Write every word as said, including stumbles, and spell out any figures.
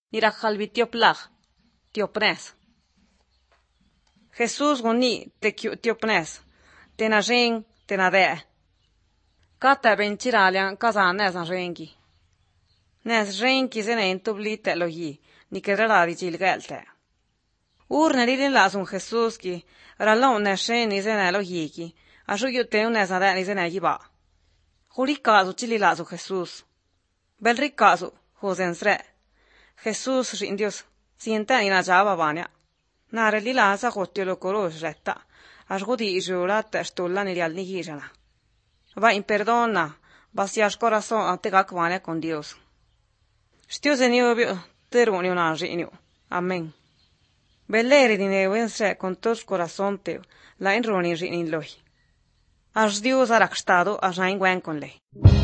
nirajalvi tioplag, tiopnes. Jesús goni te kiu tiopnes, tena ring, tena dee. Kata benchiralian kazan nesan ringi. Nes ringi senen tubli te logi, ni kedralari jilgelte. Urne lilin lasun Jesuski, rallon nesheni sene logiki, asu yuteu nesan deni sene jiba. Jurikazu chililasu Jesús. Belrikazu, josensre. Jesús rindios, sienta inajaba vania. Nare lilasa jotiolo koros retta, as gudi isura testulla nirial nihijana. Va in perdona, vasias corazon antegakvane con Dios. Stius eniobio, teruni un anginio. Amen. Belleri dineuense con tos corazon teu, la enroni in lohi. As Dios arakstado as nainguen con lei.